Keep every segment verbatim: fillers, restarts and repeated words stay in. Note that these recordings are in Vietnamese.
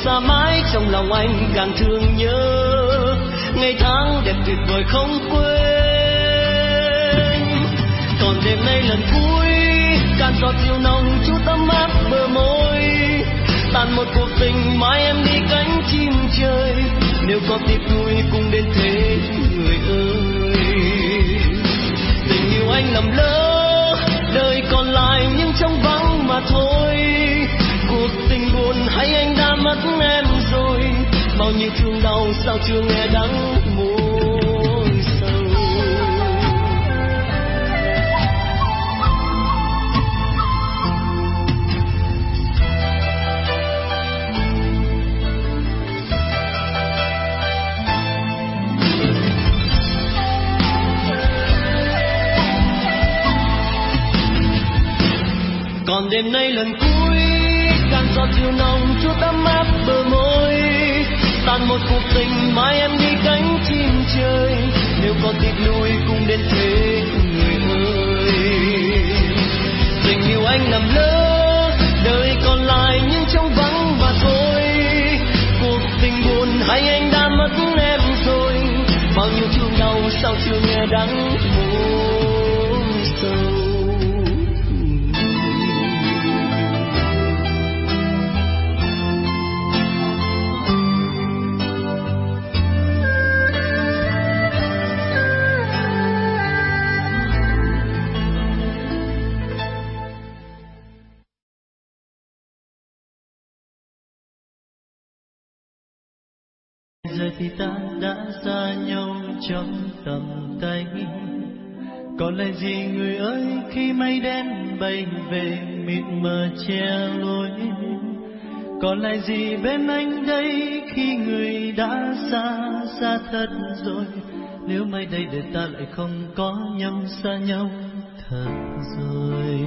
xa mãi trong lòng anh càng thương nhớ ngày tháng đẹp tuyệt vời không quên. Còn đêm nay lần cuối cạn giọt rượu nồng chút ấm áp bờ môi, tàn một cuộc tình mai em đi cánh chim trời. Nếu có tiếc nuối cùng đến thế người ơi, tình yêu anh lầm lỡ, đời còn lại nhưng trong vắng mà thôi. Cuộc tình buồn hay anh đã mất em rồi, bao nhiêu thương đau sao chưa nghe đắng môi sâu. Còn đêm nay lần cuối càng giọt rượu nồng chút ấm áp bờ môi, tàn một cuộc tình mai em đi cánh chim trời. Nếu có tiếc nuối cùng đến thế người ơi, tình yêu anh lầm lỡ, đời còn lại nhưng trong vắng mà thôi. Cuộc tình buồn hay anh đã mất em rồi, bao nhiêu thương đau sao chưa nghe đắng môi sâu. Giờ thì ta đã xa nhau trong tầm tay, còn lại gì người ơi khi mây đen bay về mịt mờ che lối. Còn lại gì bên anh đây khi người đã xa xa thật rồi. Nếu mai đây đời ta lại không có nhau, xa nhau thật rồi.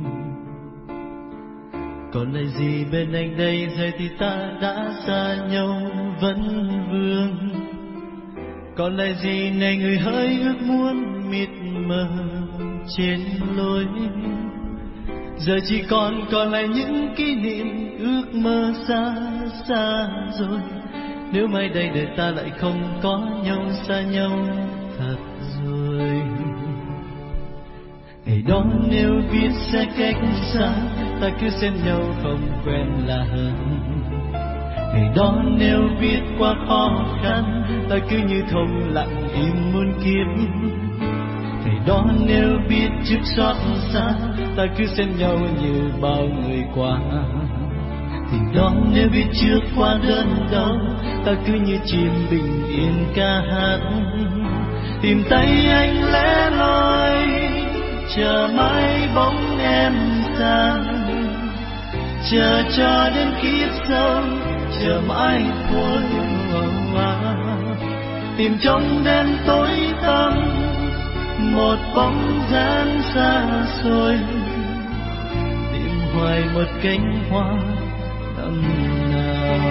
Còn lại gì bên anh đây, giờ thì ta đã xa nhau vẫn vương. Còn lại gì này người hỡi ước muốn mịt mờ trên lối. Giờ chỉ còn còn lại những kỷ niệm ước mơ xa xa rồi. Nếu mai đây đời ta lại không có nhau, xa nhau thật rồi. Ngày đó nếu biết sẽ cách xa, ta cứ xem nhau không quen là hơn. Ngày đó nếu biết quá khó khăn, ta cứ như thầm lặng im muôn kiếp. Ngày đó nếu biết trước xót xa, ta cứ xem nhau như bao người qua. Tình đó nếu biết trước qua đớn đau, ta cứ như chim bình yên ca hát. Tìm tay anh lẻ loi, chờ mãi bóng em xa, chờ cho đến kiếp sau, chờ mãi cuối hoa. Tìm trong đêm tối tăm một bóng dáng xa xôi, tìm hoài một cánh hoa năm nào.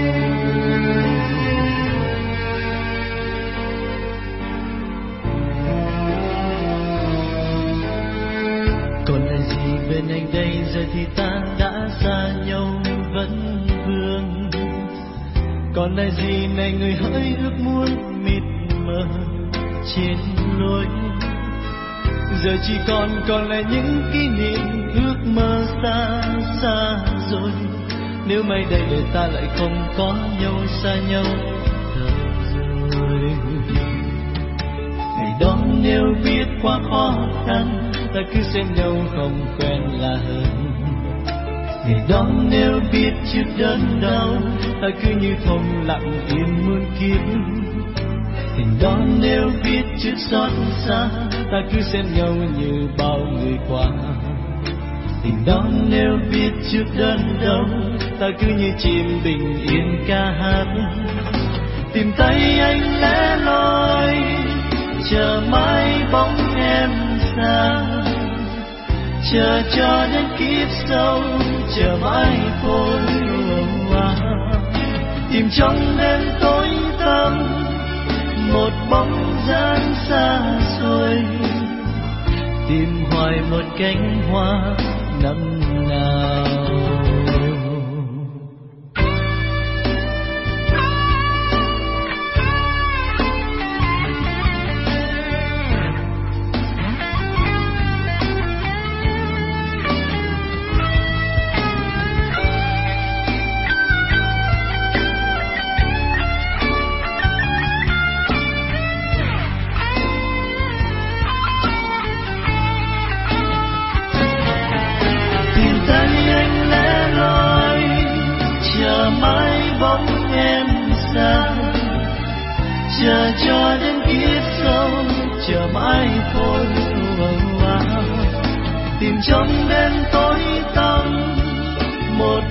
Còn là gì bên anh đây, giờ thì ta đã xa nhau vẫn vương. Còn là gì này người hỡi ước muốn mịt mờ trên lối. Giờ chỉ còn còn lại những kỷ niệm ước mơ xa xa rồi. Nếu mai đây đời ta lại không có nhau, xa nhau thật rồi. Ngày đó nếu biết quá khó khăn, ta cứ xem nhau không quen là hơn. Ngày đó nếu biết trước đớn đau, ta cứ như thầm lặng im muôn kiếp. Tình đó nếu biết trước xót xa, ta cứ xem nhau như bao người qua. Tình đó nếu biết trước đớn đau, ta cứ như chim bình yên ca hát. Tìm tay anh lẻ loi, chờ mãi bóng em xa, chờ cho đến kiếp sau, chờ mãi khôi hoa. Tìm trong đêm tối tăm một bóng dáng xa xôi, tìm hoài một cánh hoa năm nào.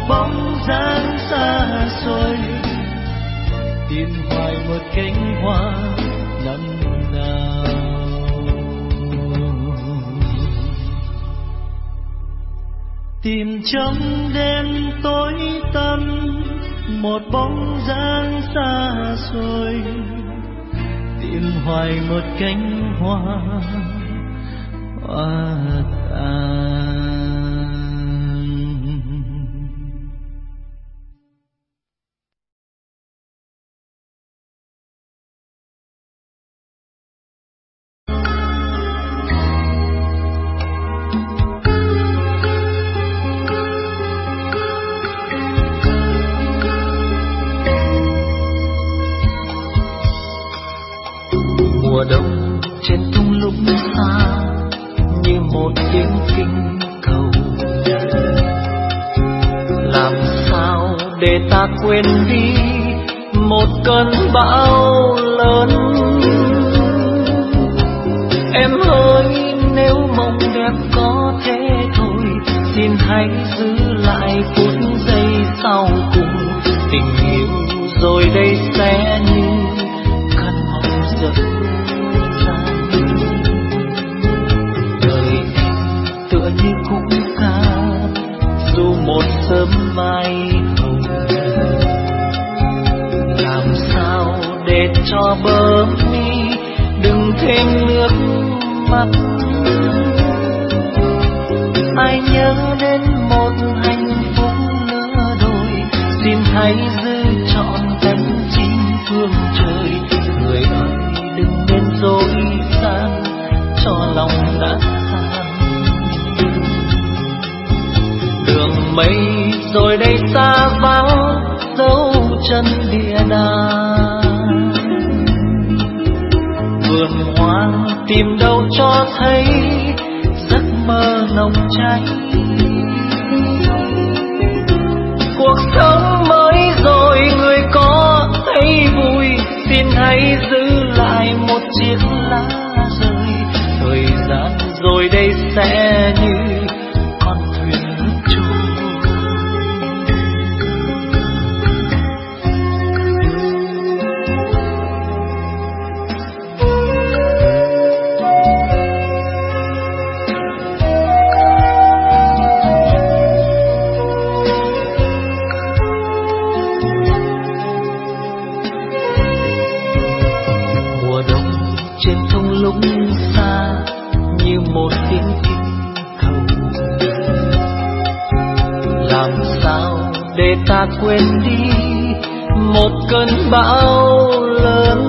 bóng dáng xa xôi, tìm hoài một cánh hoa năm nào. Tìm trong đêm tối tăm một bóng dáng xa xôi, tìm hoài một cánh hoa hoa tàn. Mùa đông trên thung lũng xa như một tiếng kinh cầu, làm sao để ta quên đi một cơn bão lớn. Em ơi, nếu mộng đẹp có thế thôi, xin hãy giữ lại phút giây sau cùng. Tình yêu rồi đây sẽ như cơn mộng dở dang. Đời em tựa như khúc ca, dù một sớm mai hồng. Làm sao để cho bờ mi đừng thêm nước mắt. Ai nhớ đến một hạnh phúc lứa đôi, xin hãy giữ trọn cánh chim phương trời. Người ơi, đừng nên dối gian cho lòng đã tan. Đường mây rồi đây xa vắng, dấu chân địa đàng. Vườn hoang tìm đâu cho thấy giấc mơ nồng cháy. Cuộc sống mới rồi người có thấy vui, xin hãy giữ lại một chiếc lá rơi. Thời gian rồi đây sẽ như con thuyền nước trôi. Trên thung lũng xa như một tiếng kinh cầu, làm sao để ta quên đi một cơn bão lớn.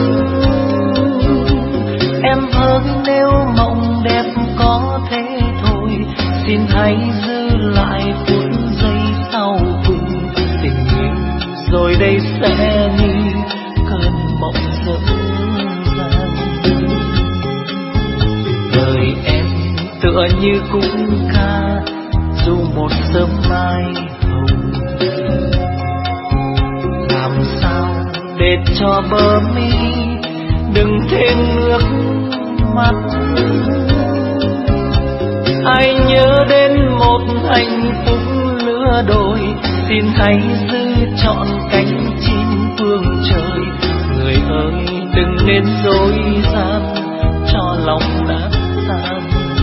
Em ơi, nếu mộng đẹp có thế thôi, xin hãy giữ lại phút giây sau cùng. Tình yêu rồi đây sẽ như cơn mộng dở. Đời em tựa như khúc ca, dù một sớm mai hồng. Làm sao để cho bờ mi đừng thêm nước mắt. Ai nhớ đến một hạnh phúc lứa đôi, xin hãy giữ trọn cánh chim phương trời. Người ơi, đừng nên dối gian cho lòng đã tan.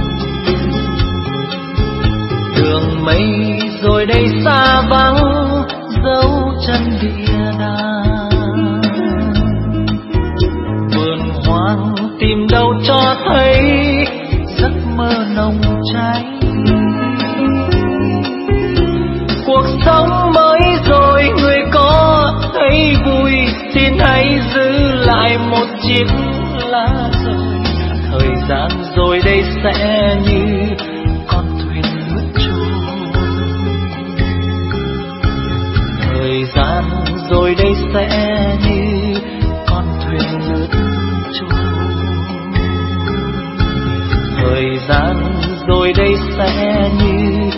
Đường mây rồi đây xa vắng, dấu chân địa đàng. Vườn hoang tìm đâu cho thấy giấc mơ nồng cháy. Cuộc sống mới rồi người có thấy vui, xin hãy giữ lại một chiếc lá rơi. Thời gian rồi đây sẽ như con thuyền nước trôi. Thời gian rồi đây sẽ như con thuyền nước trôi. Thời gian rồi đây sẽ như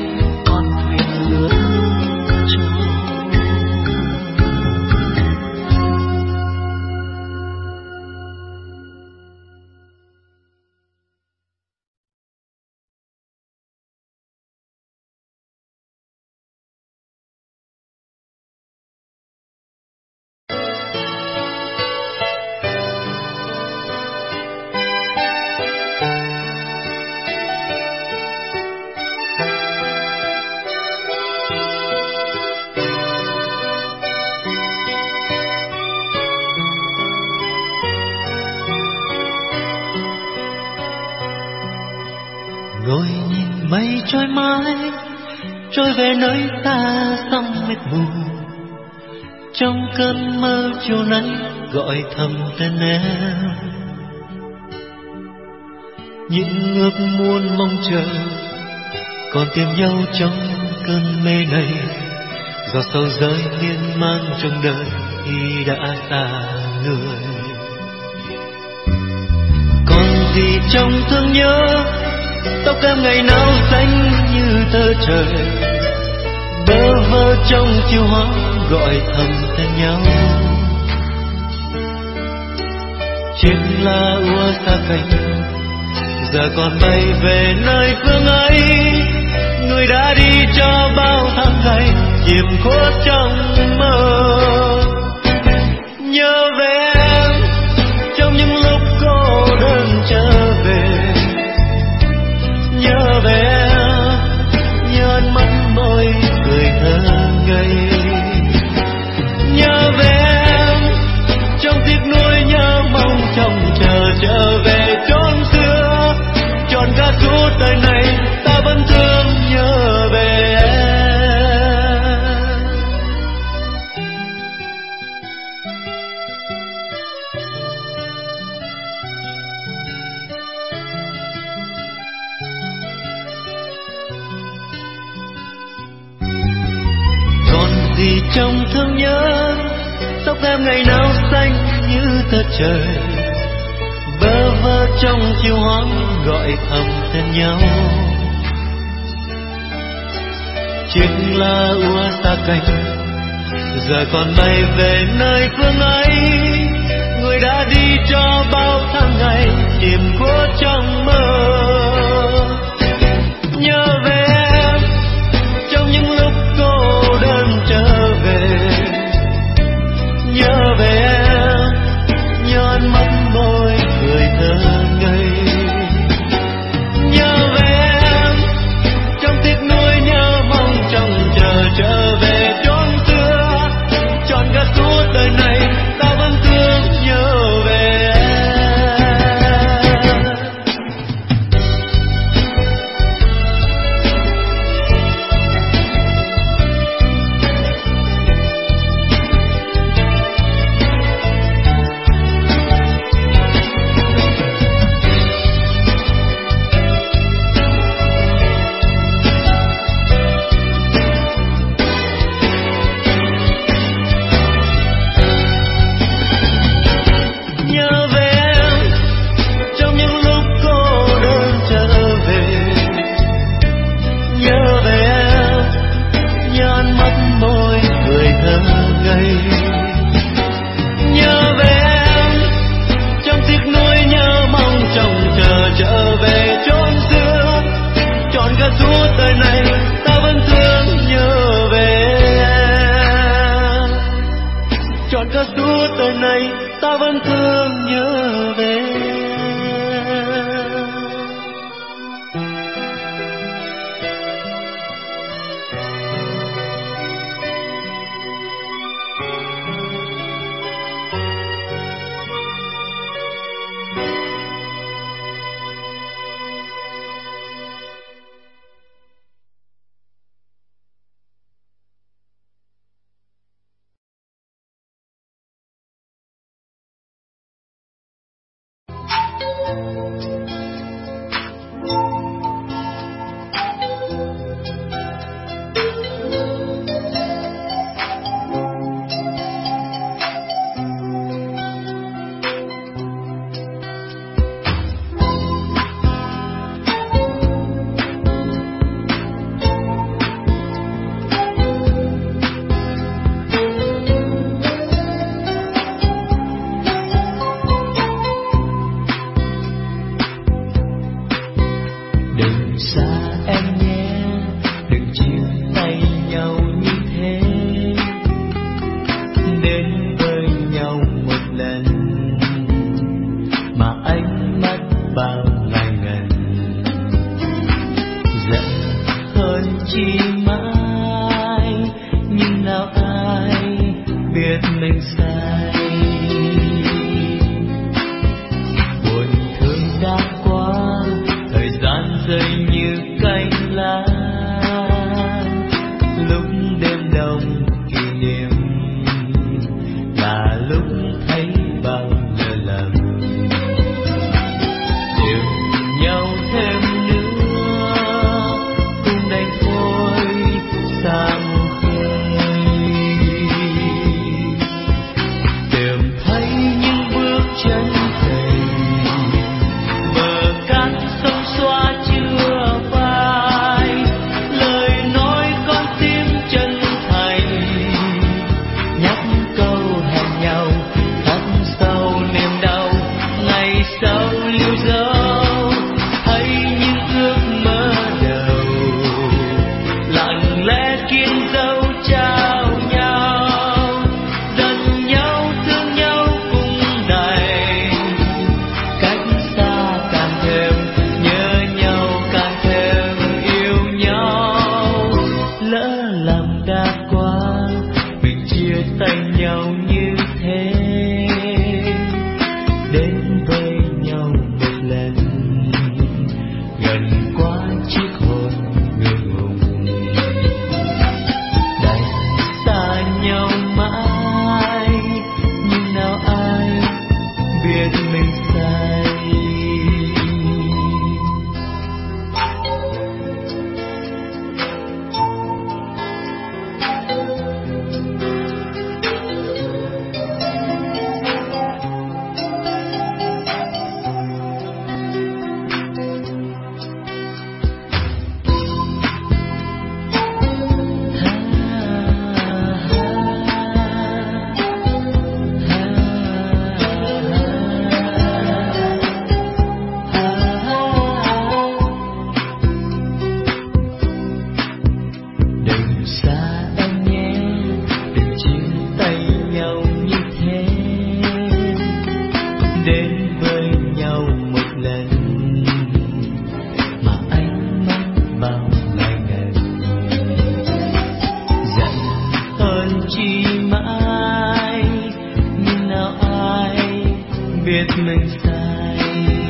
trôi mãi, trôi về nơi ta xăm mịt mù. Trong cơn mơ chiều nay gọi thầm tên em, những ước muốn mong chờ còn tìm nhau trong cơn mê này. Giọt sầu rơi miên man trong đời khi đã xa người. Còn gì trong thương nhớ, tóc em ngày nào xanh như tơ trời, bơ vơ trong chiều hoa gọi thầm tên nhau. Chiếc lá úa xa cánh, giờ còn bay về nơi phương ấy. Người đã đi cho bao tháng ngày chìm khuất trong mơ. Nhớ về em trong những lúc cô đơn trở về. Nhớ về em, nhớ ánh mắt môi cười thơ ngây. Nhớ về em trong tiếc nuối, nhớ mong trông chờ trở về chốn xưa. Trọn cả suốt đời này ta vẫn thương nhớ về em. Còn gì trong thương nhớ, tóc em ngày nào xanh như tơ trời, bơ vơ trong chiều hoang gọi thầm tên nhau. Chiếc lá úa xa cánh, giờ còn bay về nơi phương ấy. Người đã đi cho bao tháng ngày chìm khuất trong mơ. Nhớ về em trong những lúc cô đơn trở về. Nhớ về em, nhớ ánh mắt môi cười thơ ngây. Nhớ về em trong tiếc nuối, nhớ mong trông chờ trở về chốn xưa. Trọn cả suốt đời này ta vẫn thương nhớ về em. Cả suốt đời này ta vẫn thương nhớ về em. xa em nhé, đừng chia tay nhau như thế. Đến với nhau một lần mà anh mong bao ngày ngày. Giận hơn chi mãi, nhưng nào ai biết mình sai.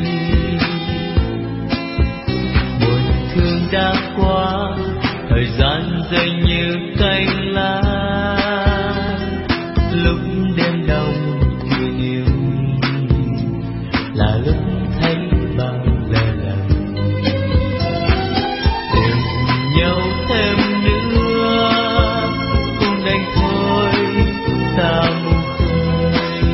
Buồn thương đã qua, thời gian dây như cánh lá. Lúc đêm đông kỷ niệm là lúc thấy bao lẻ loi. Tìm nhau thêm nữa cũng đành thôi, ta muốn khơi.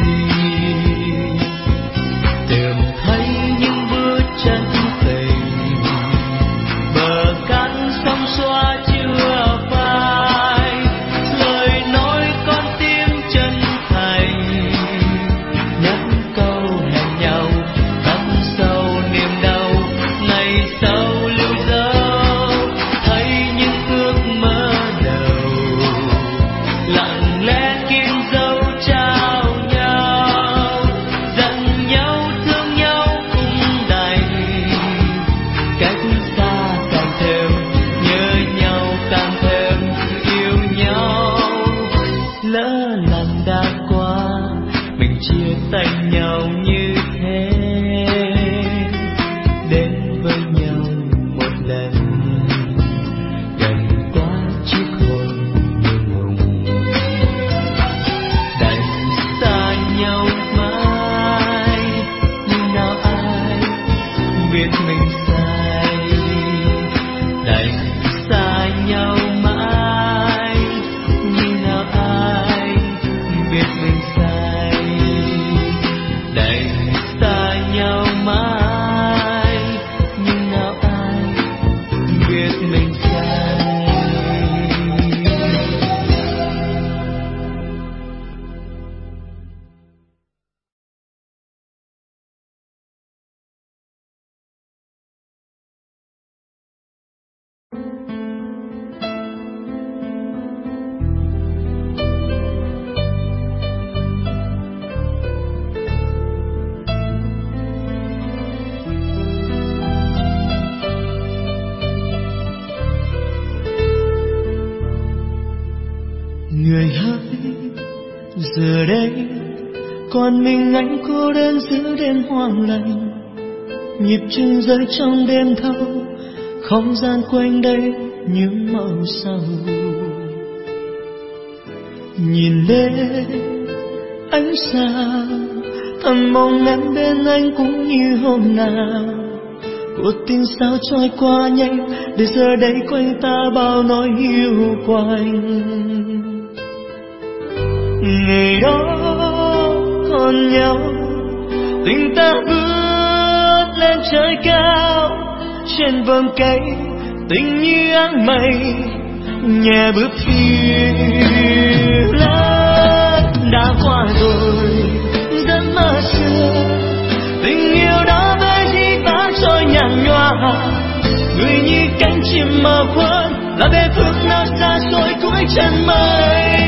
Tìm thấy những bước chân tình, bờ cát sóng xóa chưa phai. Lời nói con tim chân thành, nhắc câu hẹn nhau khắc sâu niềm đau. Ngày sau lưu dấu thấy những ước mơ đầu, lặng lẽ kim dấu trao nhau. Giận nhau thương nhau cũng đành, cách xa càng thêm nhớ nhau, càng thêm yêu nhau. Lỡ lần đã qua, mình chia tay nhau như thế. Đến với nhau một lần, gần quá chiếc hôn ngượng ngùng. Đành xa nhau mãi, nhưng nào ai biết mình sai. Đành xa nhau mãi, nhưng nào ai biết mình sai. Đành xa nhau mãi, nhưng nào ai biết mình sai. Người hỡi, giờ đây còn mình anh cô đơn giữa đêm hoang lạnh. Nhịp chân rơi trong đêm thâu, không gian quanh đây những màu sầu. Nhìn lên ánh sao, thầm mong em bên anh cũng như hôm nào. Cuộc tình sao trôi qua nhanh, để giờ đây quanh ta bao nỗi hiu quạnh. Ngày đó còn nhau, tình ta vươn lên trời cao. Trên vầng cây tình như áng mây, nhẹ bước phiêu lãng. Đã qua rồi giấc mơ xưa, tình yêu đó với gì ta trôi nhàn nhòa. Người như cánh chim mờ khuất, là về phương nào xa xôi cuối chân mây.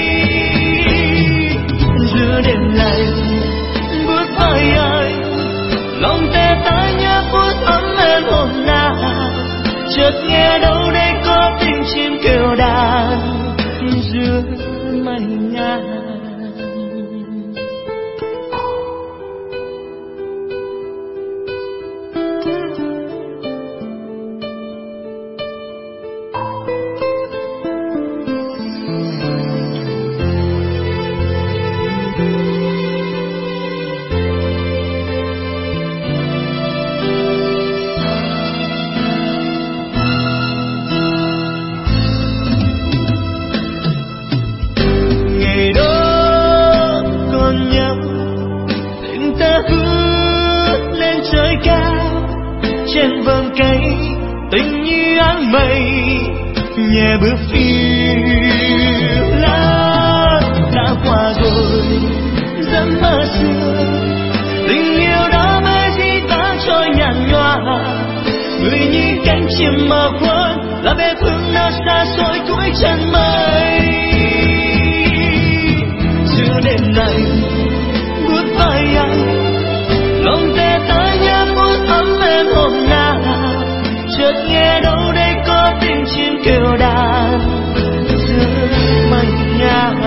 Giữa đêm lạnh bước vai anh, lòng tê tái nhớ phút ấm em hôm nào. Chợt nghe đâu đây có tiếng chim kêu đàn giữa mây ngàn. Trên vầng cây tình như áng mây, nhẹ bước phiêu lãng. Đã qua rồi giấc mơ xưa, tình yêu đó với gì ta trôi nhàn nhòa. Người như cánh chim mờ khuất, là về phương nào kia xa xôi cuối chân mây. Giữa đêm này bước vai anh, lòng về ta nhớ phút ấm em hôm nào. Chợt nghe đâu đây có tiếng chim kêu đàn giữa mây ngàn.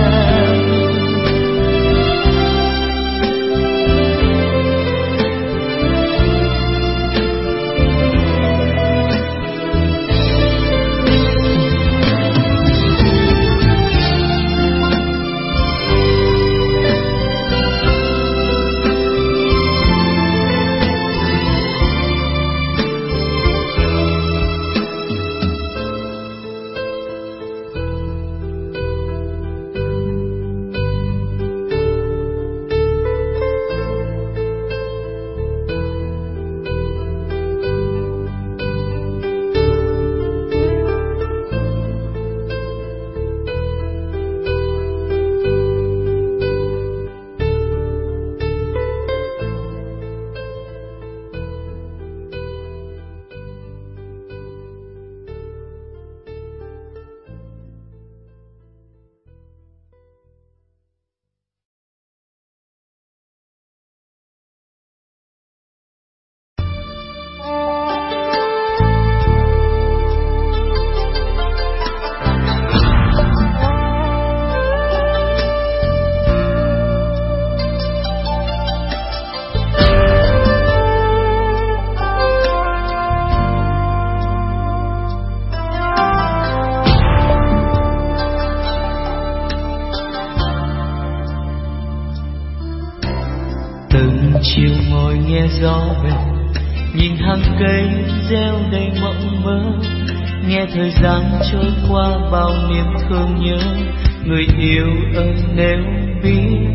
Chiều ngồi nghe gió về, nhìn hàng cây gieo đầy mộng mơ, nghe thời gian trôi qua bao niềm thương nhớ. Người yêu ơi nếu biết,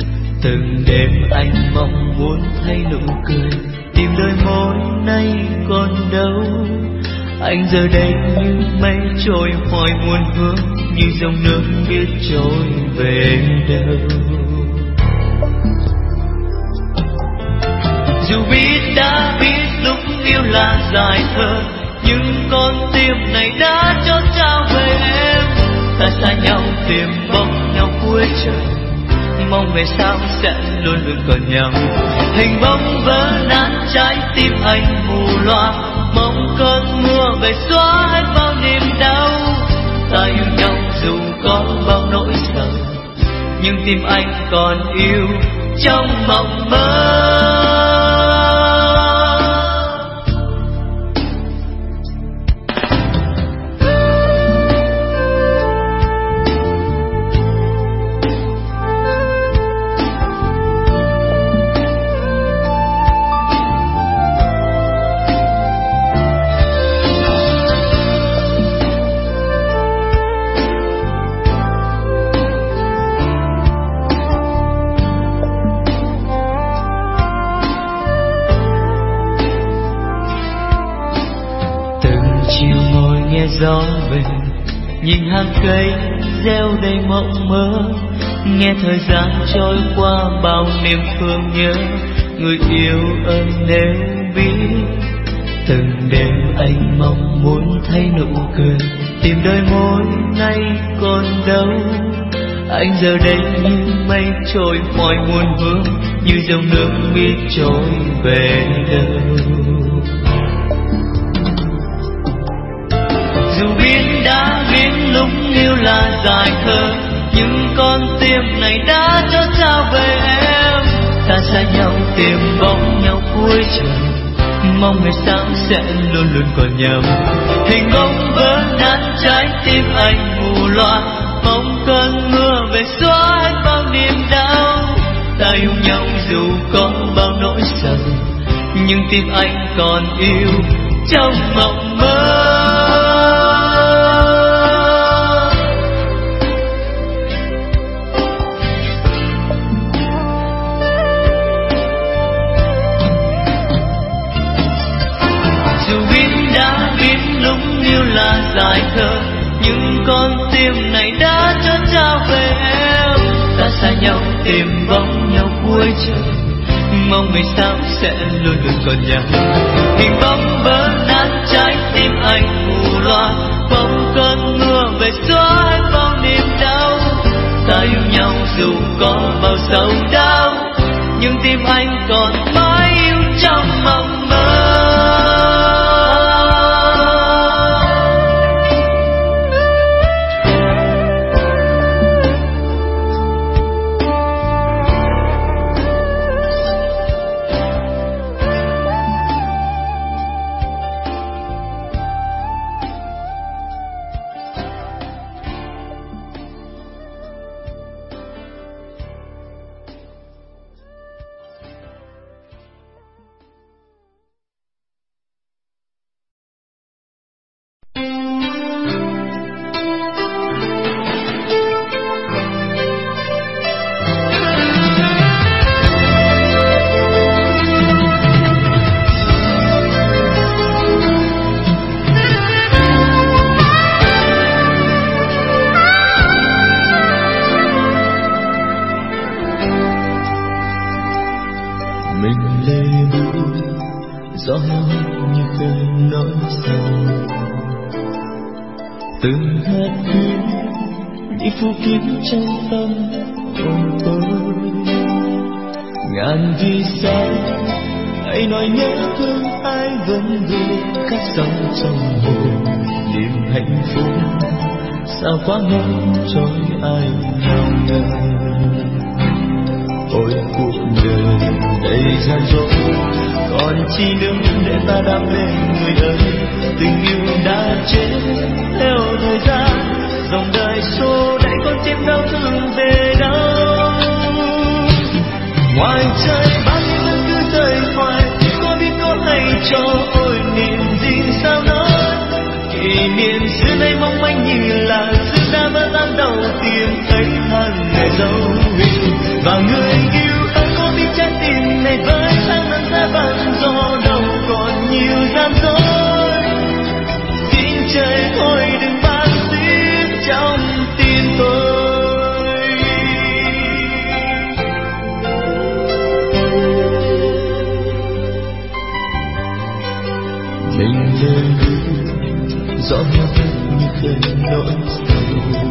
từng đêm anh mong muốn thấy nụ cười, tìm đôi môi nay còn đâu. Anh giờ đây như mây trôi hoài muôn hướng, như dòng nước biết trôi về đâu. Dù biết đã biết lúc yêu là dài thơ, nhưng con tim này đã chót trao về em. Ta xa nhau tìm bóng nhau cuối trời, mong về sau sẽ luôn luôn còn nhau. Hình bóng vỡ nát trái tim anh mù loa, mong cơn mưa về xóa hết bao niềm đau. Ta yêu nhau dù có bao nỗi sợ, nhưng tim anh còn yêu trong mộng mơ. Gió về, nhìn hàng cây gieo đầy mộng mơ, nghe thời gian trôi qua bao niềm thương nhớ. Người yêu ơi nếu biết, từng đêm anh mong muốn thấy nụ cười, tìm đôi môi nay còn đâu. Anh giờ đây như mây trôi mọi muôn hướng, như dòng nước biết trôi về đâu. Dù biết đã biết lúc yêu là dài thơ, nhưng con tim này đã chót trao về em. Ta xa nhau tìm bóng nhau cuối trời, mong ngày sau sẽ luôn luôn còn nhau. Hình bóng vỡ nát trái tim anh mù loa, mong cơn mưa về xóa hết bao niềm đau. Ta yêu nhau dù có bao nỗi sầu, nhưng tim anh còn yêu trong mộng mơ. Dài thơ, nhưng con tim này đã chót trao về em. Ta xa nhau tìm bóng nhau cuối trời, mong ngày sau sẽ luôn luôn còn nhau. Hình bóng vỡ nát trái tim anh mù loa, bóng về xóa bao niềm đau. Ta yêu nhau dù có bao sầu đau, nhưng tim anh còn mãi yêu trong mộng mơ. Từng hạt tuyết đi phủ kín trong tâm hồn tôi. Ngàn vì sao hãy nói nhớ thương ai vẫn vương khắc sâu trong hồn. Niềm hạnh phúc sao quá ngắn trôi ai nào ngờ. Ôi cuộc đời đầy gian dối, còn chi nữa để ta đam mê người ơi. Tình yêu đã chết theo thời gian, dòng đời xô đẩy con tim đau thương về đâu. Ngoài trời bao nhiêu lần cứ rời khỏi, có biết có hay cho ôi niềm gì sao nói. Kỷ niệm xưa nay mong manh như là xưa đã vỡ tan đầu tiên thấy than ngày dấu hình. Và người yêu ơi có biết trái tim này với tháng năm sẽ bận gió đâu còn nhiều gian dối. Xin trời thôi đừng ban tuyết trong tim tôi. Mình lên rõ nhất như cơn nỗi sầu.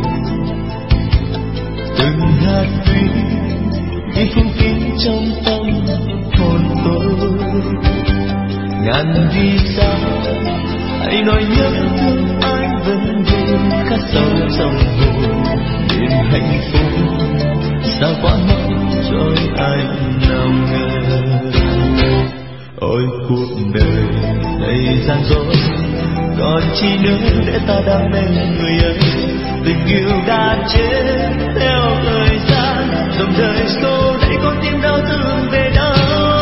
Từng hạt tuyết đi phủ kín trong tâm hồn tôi. Ngàn vì sao hãy nói nhớ thương ai vẫn vương khắc sâu trong hồn. Niềm hạnh phúc sao quá mất trôi ai nào ngờ. Ôi cuộc đời đầy gian dối, còn chi nữa để ta đam mê người ấy. Tình yêu đã chết theo thời gian, dòng đời xô đẩy con tim đau thương về đâu.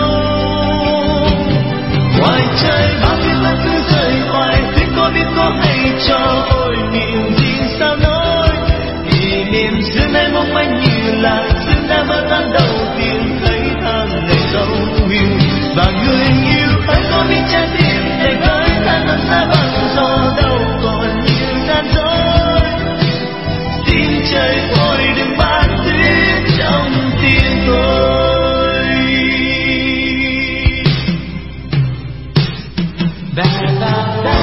Ngoài trời bao nhiêu lần cứ rời khỏi, tuyết có biết có hay cho ôi niềm gì sao nói. Kỷ niệm xưa nay mong manh như là xưa đã vỡ tan đầu tiên thấy tháng ngày dấu yêu. Và người yêu ơi có biết trái tim này với tháng năm xa bằng gió đâu còn nhiều gian dối. Xin trời thôi đừng ban tuyết trong tim tôi. Ba, ba, ba.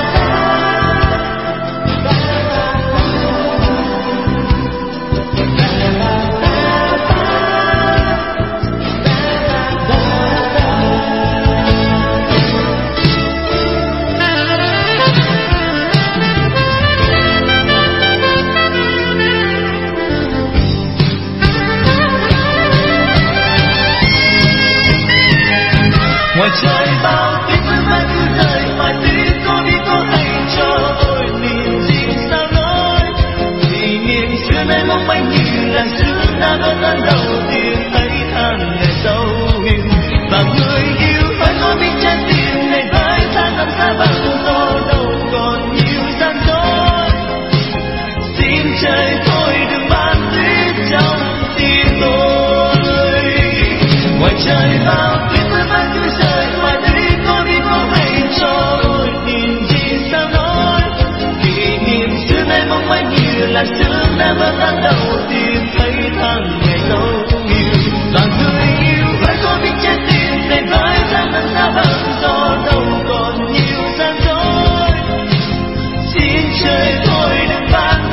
Ngoài trời bao tuyết vẫn mãi cứ rơi, phải tuyết có biết có hay cho ôi niềm gì sao nói. Kỷ niệm xưa nay mong manh như là xưa đã vỡ tan đầu tiên thấy tháng ngày dấu yêu. Và người yêu ơi có biết trái tim này với tháng năm xa bằng gió đâu còn nhiều gian dối. Xin trời thôi đừng ban tuyết trong tim tôi. Ngoài trời bao tuyết vẫn mãi cứ rơi, phải tuyết có biết có hay cho ôi niềm gì sao nói. Kỷ niệm xưa nay mong manh như là xưa đã vỡ tan đầu tiên thấy tháng ngày dấu yêu. Và người yêu ơi có biết trái tim này với tháng năm xa bằng gió đâu còn nhiều gian dối. Xin trời thôi đừng ban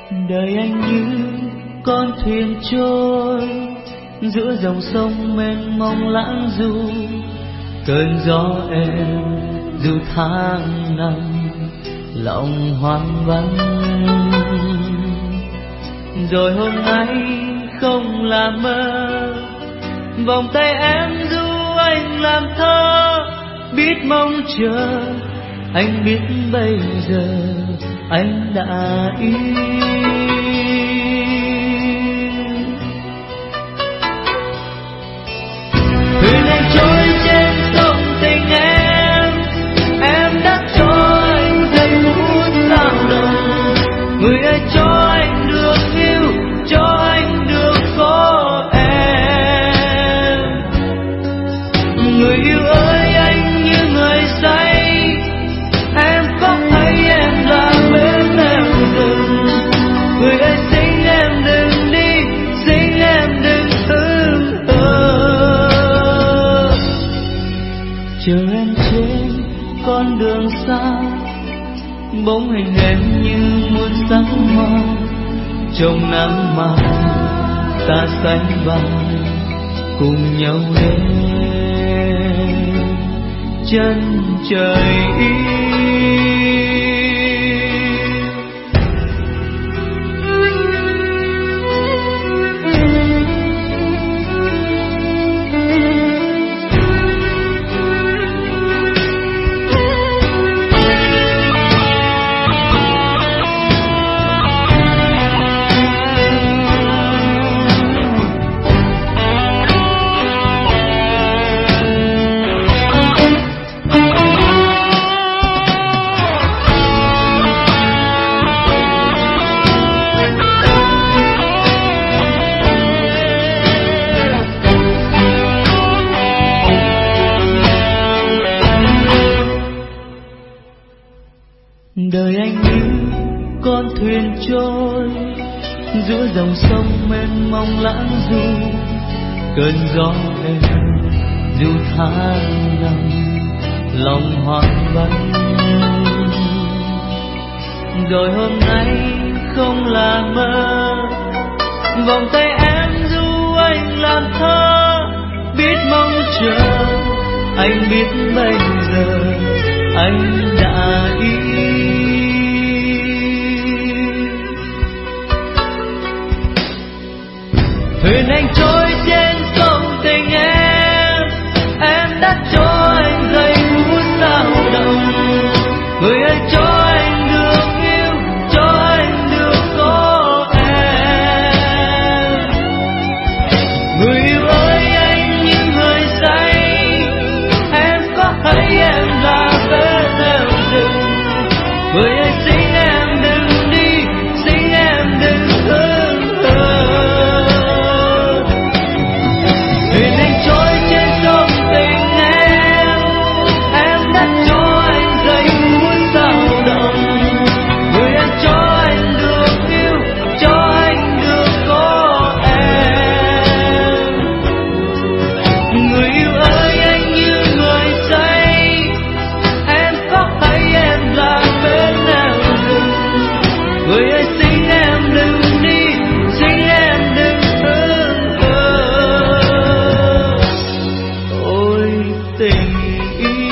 Đời anh như con thuyền trôi giữa dòng sông mênh mông lãng du, cơn gió êm dù tháng năm lòng hoang vắng. Rồi hôm nay không là mơ, vòng tay em du anh làm thơ, biết mong chờ anh biết bây giờ anh đã yêu. Thuyền anh trôi trên sông tình em, em đã cho anh giây phút sao động. Người ơi cho anh được yêu, cho anh được có em. Người yêu ơi anh như người say, em có thấy em là bên em rừng. Người ơi xin em đừng đi, xin em đừng hững hờ. Chờ em trên con đường xa, bóng hình em như muôn sắc hoa. Trong nắng mai ta sánh vai cùng nhau đến chân trời yêu. Đời anh như con thuyền trôi giữa dòng sông mênh mông lãng du, cơn gió êm dù tháng năm lòng hoang vắng. Rồi hôm nay không là mơ, vòng tay em du anh làm thơ, biết mong chờ anh biết bây giờ anh đã yêu. Thuyền anh trôi trên sông tình em, em đã cho anh giây phút sao động. Người ơi cho anh được yêu, cho anh được có em. Người yêu ơi anh như người say, em có thấy em là bên em rừng. Người ơi xin em đừng đi, xin em đừng hững hờ. Thuyền anh trôi trên sông tình em, em đã cho anh giây phút sao động. Người ơi cho anh được yêu, cho anh được có em. Người yêu ơi anh như người say, em có thấy em là bên em rừng. Người ơi xin em đừng đi, xin em đừng hững hờ. Ôi tình yêu.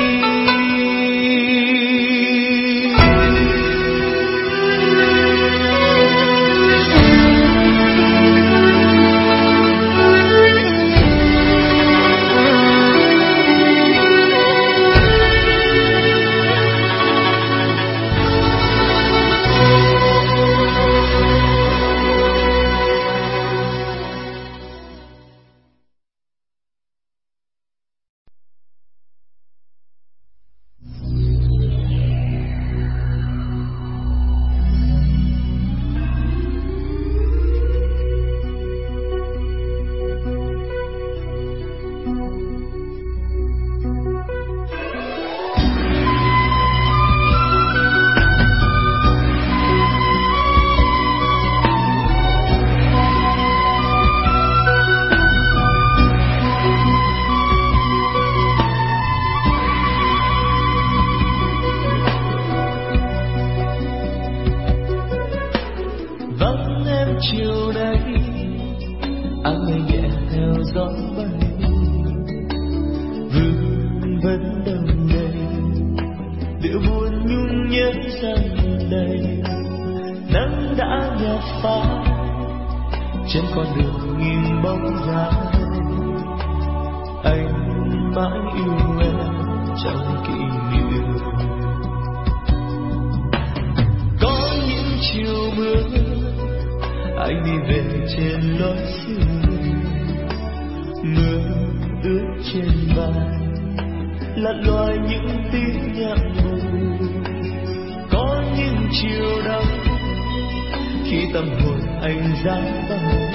chiều nay áng mây nhẹ theo gió bay vương vấn đông đầy điệu buồn nhung nhớ dần đầy nắng đã nhạt phai trên con đường nghìn bóng dáng anh mãi yêu em trong kỷ niệm. Có những chiều mưa anh đi về trên lối xưa mưa ướt trên vai lặn loài những tiếng nhạc buồn. Có những chiều đông khi tâm hồn anh ra băng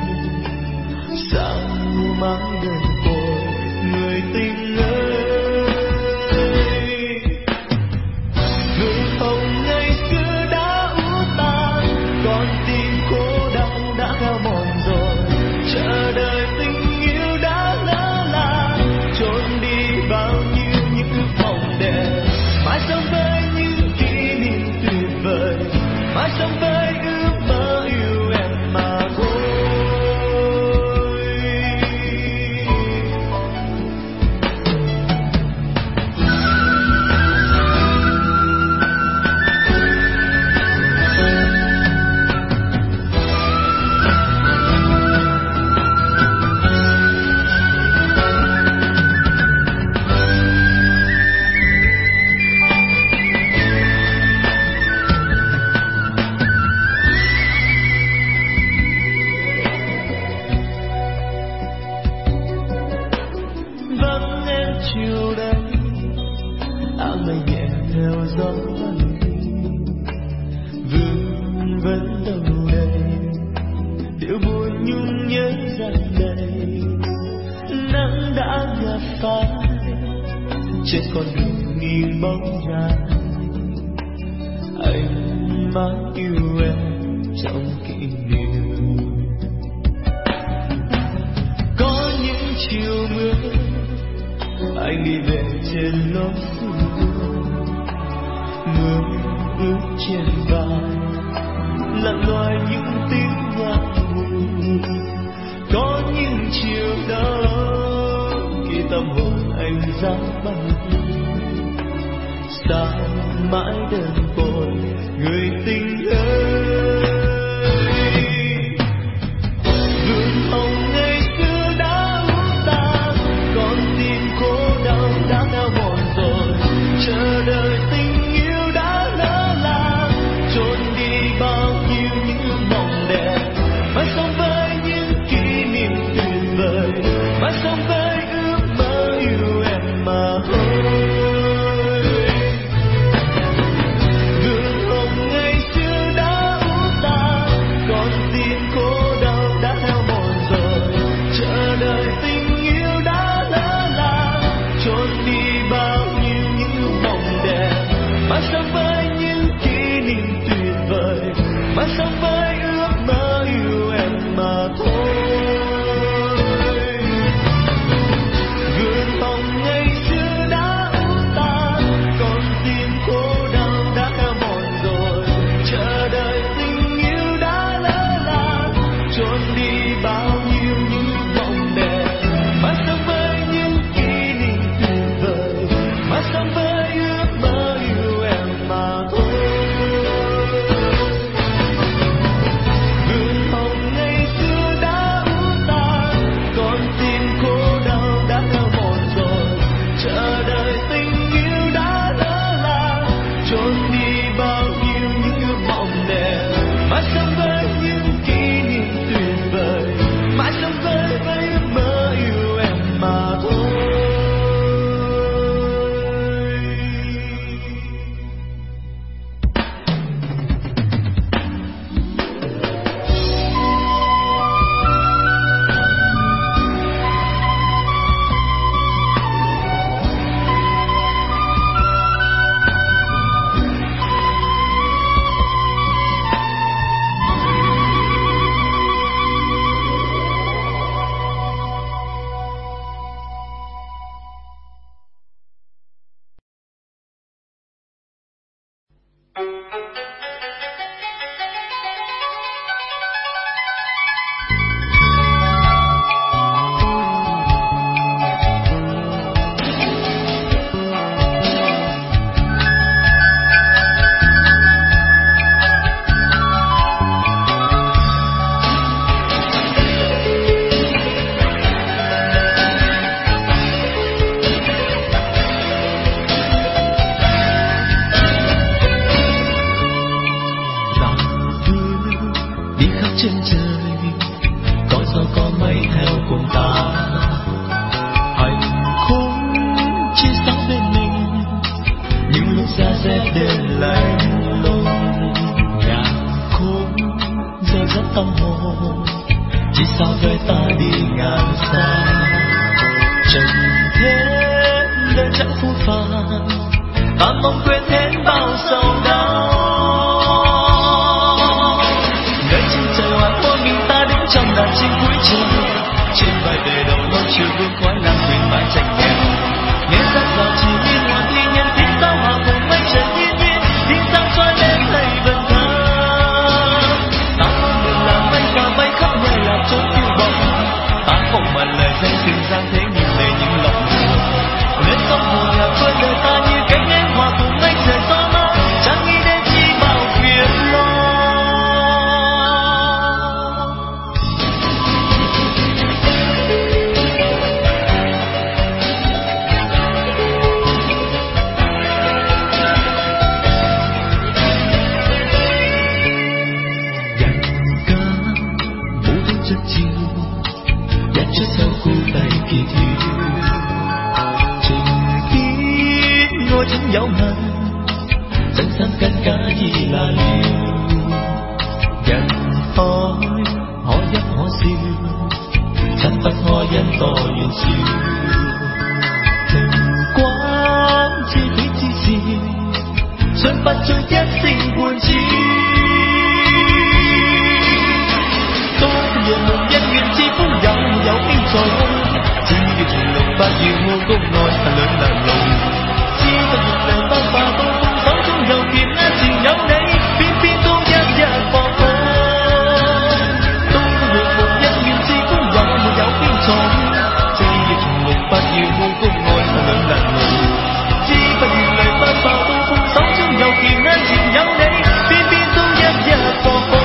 sao mãi đơn côi người tình ơi. Gương hồng ngày xưa đã úa tàn con tim cô đau đã hao mòn rồi chờ đợi tình yêu đã lỡ làng trốn đi bao nhiêu những ước mộng đẹp mãi sống với những kỷ niệm tuyệt vời mãi sống với ước mơ yêu em mà thôi. Vắng em chiều đây áng mây nhẹ theo gió bay vương vấn đâu đây điệu buồn nhung nhớ dần đầy nắng đã nhạt phai trên con đường nghìn bóng dáng anh mãi yêu em trong kỷ niệm. Có những chiều mưa anh đi về trên lối xưa mưa ướt trên vai lặn loài những tiếng nhạc buồn. Có những chiều đó khi tâm hồn anh ra băng sao mãi đơn côi người tình ơi. Gương hồng ngày xưa đã úa tàn con tim cô đau đã hao mòn rồi chờ đợi tình yêu đã lỡ làng trốn đi bao nhiêu những ước mộng đẹp mãi sống với những kỷ niệm tuyệt vời mãi sống với ước mơ yêu em mà thôi. Gương hồng ngày xưa đã úa tàn con tim cô đau đã hao mòn rồi chờ đợi tình yêu đã lỡ làng trốn đi bao nhiêu những ước mộng đẹp mãi sống với những kỷ niệm tuyệt vời mãi sống với ước mơ yêu em mà thôi. Gương hồng ngày xưa đã úa tàn con tim cô đau đã hao mòn rồi chờ đợi tình yêu đã lỡ làng trốn đi bao nhiêu những mộng đẹp mãi sống với những kỷ niệm tuyệt vời mãi sống với ước mơ yêu em mà thôi. chân trời, có gió có mây theo cùng ta. Hạnh phúc chia sẻ bên mình những lúc xa rét đêm lạnh lùng. Nhạc khúc rơi rất tâm hồn, chỉ sao với ta đi ngàn xa. Trần thế đời chẳng phũ phàng, ta mong quên hết bao sầu đau. Nơi chân trời hoa muôn mình ta đứng trong đàn chim cuối trời, trên vai về đầu non chiều vương khói lãng quên mãi tranh nghèo. Nghe sắc giàu chỉ liên hoàn thiên nhân tiếng sao hòa cùng mây trời thiên nhiên, tiếng sao soi lên đầy vần thơ. Ta mong được làm mây và bay khắp nơi làm chốn phiêu bồng. Ta không mặn lời danh tình giang thế nhìn đầy những lòng buồn. Nên tâm hồn là quên đời ta như cánh én hòa cùng mây trời gió mát, chẳng nghĩ đến chi bao phiền lo. Rất chiều dắt cho sau khu tay kỳ thiêu, trình tiết ngôi chẳng dấu hằn dẫn sang cánh cá gì là liều. Dần hỏi họ dắt họ siêu chắc tắt họ dân to duyên siêu. Từng quán chi phí chi siêu xuân bắt trôi chết sinh buồn chi. Một nhân nguyện chi phú giàu giàu kinh rồi, chỉ vì tình lòng ba chiều ngô công nói ta lớn là lòng. Chỉ ta một lời ba ba tôi cũng sống trong giàu kiềm an tình nhau đấy, phiên phiên tôi giác giác bỏ qua. Tôi nguyện một nhân nguyện chi phú giàu giàu kinh rồi, chỉ vì tình lòng ba chiều ngô công nói ta lớn là lòng. Chỉ ta một lời ba ba tôi cũng sống trong giàu kiềm an tình nhau đấy, phiên phiên tôi giác giác bỏ qua.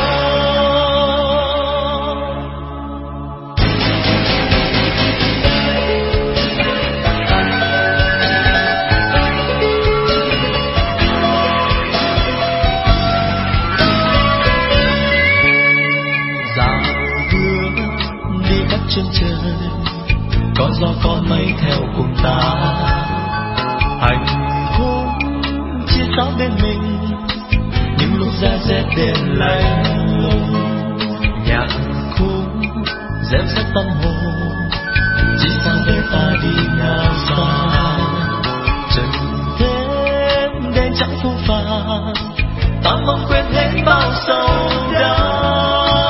Chân trời có gió có mây theo cùng ta. Hạnh phúc chia sẻ bên mình những lúc ra rét đêm lạnh lùng. Nhạc khúc dẻo dắt tâm hồn, chỉ sao để ta đi ngàn xa. Trần thế đêm chẳng phũ phàng, ta mong quên hết bao sầu đau.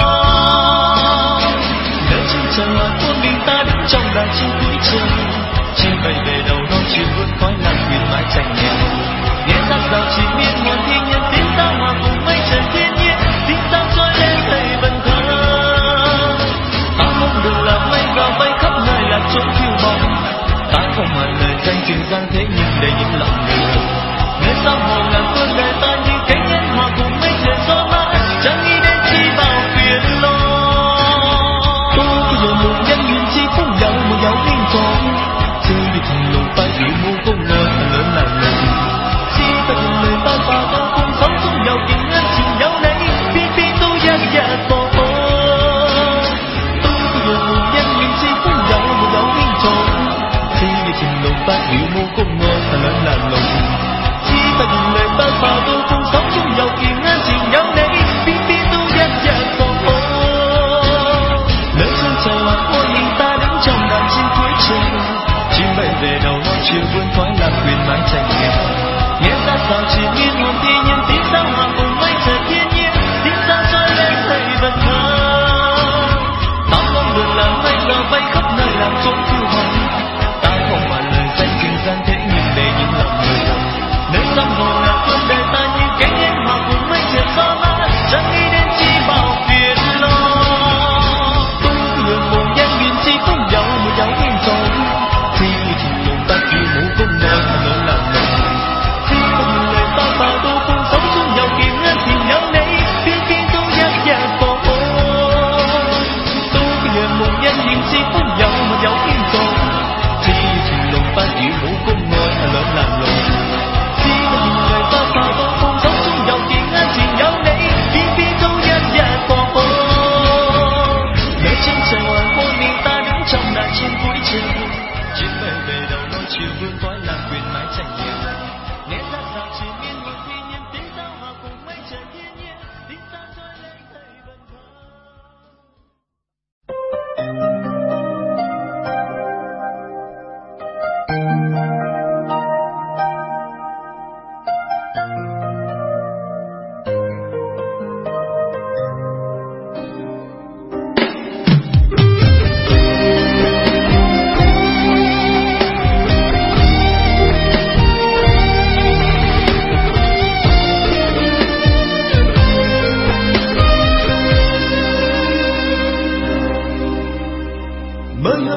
Trời hoa cuốn mình ta đứng trong đàn chim cuối trời, chim bay về đầu non chiều vươn khói lãng quên mãi tranh nghèo. Nghe sắc giàu chỉ miên muôn thiên nhân tiếng sao hòa cùng mây trời thiên nhiên, tiếng sao soi lên đầy vần thơ. Ta mong được làm mây và bay khắp nơi làm chốn phiêu bồng. Ta không mặn lời danh trường giang thế nhưng đầy những lòng người. Nên sao hồn làm quên đời ta như cánh én hòa cùng mây trời gió mát, chẳng nghĩ đến chi bao phiền lo. Một nhân duyên chi phú giàu một giàu kinh rồi, chơi vì tình lòng ta chịu mua công nơi lớn là lời. Chỉ ta từng lời ba ba ta cũng sống trong giàu kiềm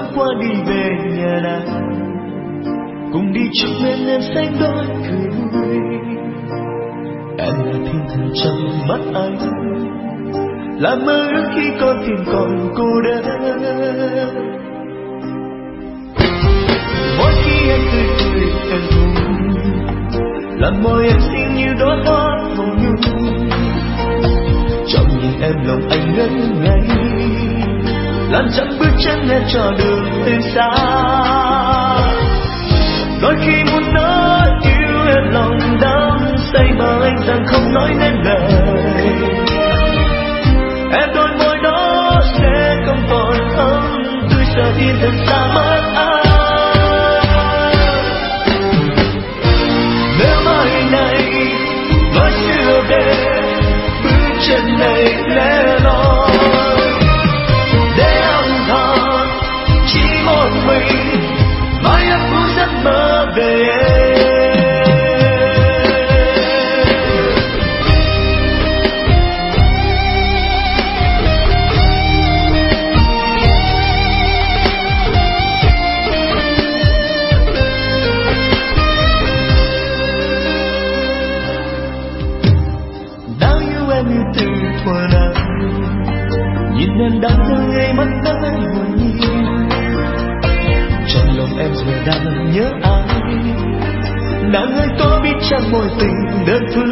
qua đi về nhà nàng, cùng đi chúc bên em xanh đôi cười vui. Em là thiên thần trong mắt anh, là mơ ước khi con tìm còn cô đơn. Mỗi khi em tươi cười em vui, làm môi em xinh như đóa hoa hồng nhung. Trong nhìn em lòng anh ngẩn ngây, làm chậm bước chân em cho đường thêm xa. Đôi khi muốn nói yêu em lòng đắm say mà anh rằng không nói nên lời. Em đôi môi đó sẽ không còn thơm, tôi sợ tin thật xa mất anh. Nếu mai này nói chưa về, bước chân này lẻ loi để âm thầm chỉ một mình, mãi em cũng giấc mơ về em. Đã yêu em như từ thuở nào, nhìn em đang thơ ngây mắt đã hồn nhiên. Trong lòng em giờ đang nhớ ai, nàng ơi có biết chăng mối tình đơn phương,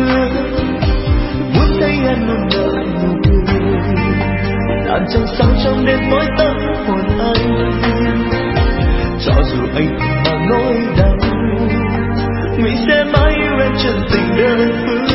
muốn thấy em luôn nở nụ cười, đàn trăng sáng trong đêm tối tăm hồn anh. Cho dù anh mang nỗi đau, mình sẽ mãi yêu em chân tình đơn phương.